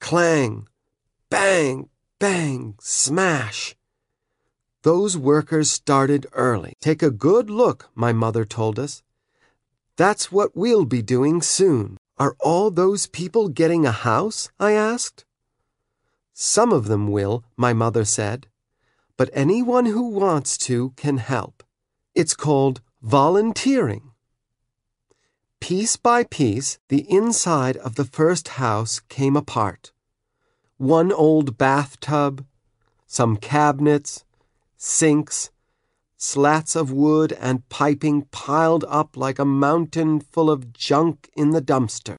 Clang! Bang! Bang! Smash! Those workers started early. Take a good look, my mother told us. That's what we'll be doing soon. Are all those people getting a house? I asked. Some of them will, my mother said. But anyone who wants to can help. It's called volunteering. Piece by piece, the inside of the first house came apart. One old bathtub, some cabinets, sinks, slats of wood and piping piled up like a mountain full of junk in the dumpster.